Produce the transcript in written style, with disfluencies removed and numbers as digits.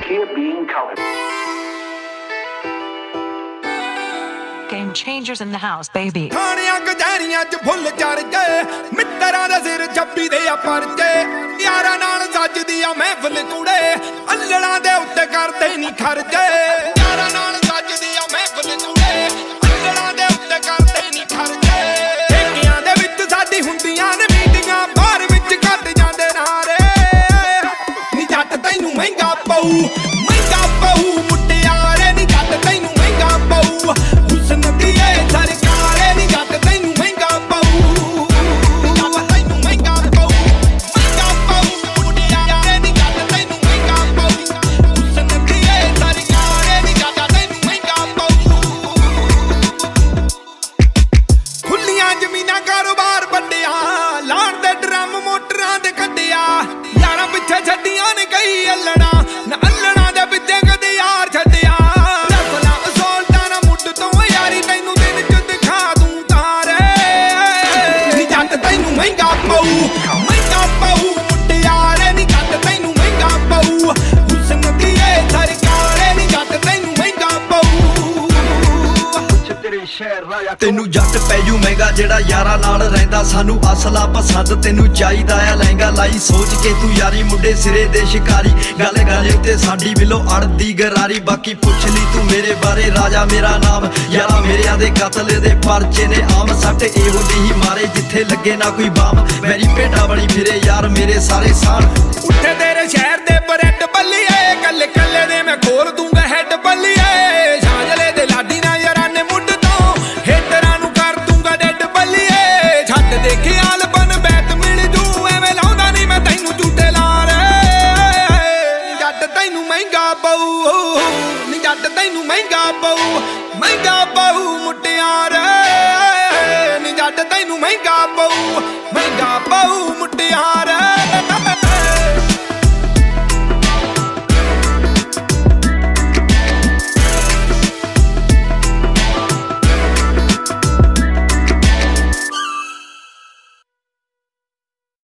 here being cultivated. Game changers in the house, baby. ਖਾਣਿਆਂ ਕਚਹਿਰੀਆਂ ਚ ਫੁੱਲ ਚੜ ਗਏ ਮਿੱਤਰਾਂ ਦੇ ਸਿਰ ਛੱਪੀ ਦੇ ਆ ਪਰਚੇ ਯਾਰਾਂ ਨਾਲ ਸੱਜਦੀ ਆ ਮਹਿਫਲ ਕੁੜੇ ਅੱਲੜਾਂ ਦੇ ਉੱਤੇ ਕਰਦੇ ਨਹੀਂ ਖਰਚੇ ਯਾਰਾਂ ਨਾਲ ਸੱਜਦੀ ਆ ਮਹਿਫਲ ਕੁੜੇ ਅੱਲੜਾਂ ਦੇ ਉੱਤੇ ਕਰਦੇ ਨਹੀਂ ਖਰਚੇ ਠੇਕਿਆਂ ਦੇ ਵਿੱਚ ਸਾਡੀ ਹੁੰਦੀਆਂ ਨੇ ਮੀਟਿੰਗਾਂ ਬਾਹਰ ਵਿੱਚ ਕੱਢ ਜਾਂਦੇ ਨਾਰੇ ਨੀ ਜੱਟ ਤੈਨੂੰ ਮਹਿੰਗਾ ਪਊ ਮੁਟਿਆਰੇ ਨੀ ਜੱਟ ਤੈਨੂੰ ਮਹਿੰਗਾ ਪਊ ਕਾਰੋਬਾਰ ਵੱਡਿਆ ਲਾਣ ਦੇ ਡਰਮ ਮੋਟਰਾਂ ਦੇ ਕੱਢਿਆ ਯਾਰਾਂ ਪਿੱਛੇ ਛੱਡੀਆਂ ਨੇ ਕਈ ਅੱਲੜਾਂ ਨਾ ਅੱਲੜਾਂ ਦੇ ਪਿੱਛੇ ਕਦੇ ਯਾਰ ਛੱਡਿਆ ਰਫਲਾ ਅਸੋਲਟਾਂ ਨਾ ਮੁੱਢ ਤੋਂ ਯਾਰੀ ਤੈਨੂੰ ਦਿਨ ਚ ਦਿਖਾ ਦੂੰ ਤਾਰੇ ਨੀ ਜੱਟ ਤੈਨੂੰ ਮਹਿੰਗਾ ਪਊ ਮੁਟਿਆਰੇ ਨੀ ਜੱਟ ਤੈਨੂੰ ਮਹਿੰਗਾ ਪਊ ਹੁਸਨ ਦੀਏ ਸਰਕਾਰੇ ਨੀ ਜੱਟ ਤੈਨੂੰ ਮਹਿੰਗਾ ਪਊ ਤੈਨੂੰ ਜੱਟ ਪੈਜੂ ਮਹਿੰਗਾ ਜਿਹੜਾ ਯਾਰਾਂ ਨਾਲ ਰਹਿੰਦਾ ਸਾਨੂੰ ਅਸਲਾ ਪਸੰਦ ਤੈਨੂੰ ਚਾਹੀਦਾ ਆ ਲਹਿੰਗਾ ਲਾਈ ਸੋਚ ਕੇ ਤੂੰ ਯਾਰੀ ਮੁੰਡੇ ਸਿਰੇ ਦੇ ਸ਼ਿਕਾਰੀ ਗੱਲ ਉੱਤੇ ਸਾਡੀ ਬਿਲੋ ਅੜਦੀ ਗਰਾਰੀ ਬਾਕੀ ਪੁੱਛ ਲਈ ਤੂੰ ਮੇਰੇ ਬਾਰੇ ਰਾਜਾ ਮੇਰਾ ਨਾਮ ਯਾਰਾਂ ਮੇਰਿਆਂ ਦੇ ਕਤਲ ਦੇ ਪਰਚੇ ਨੇ ਆਮ ਸੱਟ ਇਹੋ ਜਿਹੀ ਮਾਰੇ ਜਿੱਥੇ ਲੱਗੇ ਨਾ ਕੋਈ ਬਾਮ ਮੇਰੀ ਭੇਡਾਂ ਬਣੀ ਫਿਰੇ ਯਾਰ ਮੇਰੇ ਸਾਰੇ ਸਾਨ ਉੱਠੇ ਤੇਰੇ ਸ਼ਹਿਰ ਦੇ ਬਰੈਡ ਬੱਲੀਏ ਕੱਲੇ ਕੱਲੇ ਦੇ ਮੈਂ ਖੋਲ ਦੂੰਗਾ ਹੈਡ ਬੱਲੀਏ ਸਾਂਝਲੇ ਦੇ ਲਾਡੀ ਨਾ ਯਾਰਾਂ ਨੇ ਮੁੱਢ ਤੋਂ ਹੇਟਰਾਂ ਨੂੰ ਕਰ ਦੂੰਗਾ ਡੈਡ ਬੱਲੀਏ ਛੱਡ ਦੇ ਖਿਆਲ ਬਨ ਬੈਤ ਮਿਲ ਜੂ ਐਵੇਂ ਲਾਉਂਦਾ ਨਹੀਂ ਮੈਂ ਤੈਨੂੰ ਝੂਟੇ ਲਾਰੇ ਜੱਟ ਤੈਨੂੰ ਮਹਿੰਗਾ ਪਊ ਨੀ ਜੱਟ ਤੈਨੂੰ ਮਹਿੰਗਾ ਪਊ ਮੁਟਿਆਰੇ ਨੀ ਜੱਟ ਤੈਨੂੰ ਮਹਿੰਗਾ ਪਊ ਮੁਟਿਆਰੇ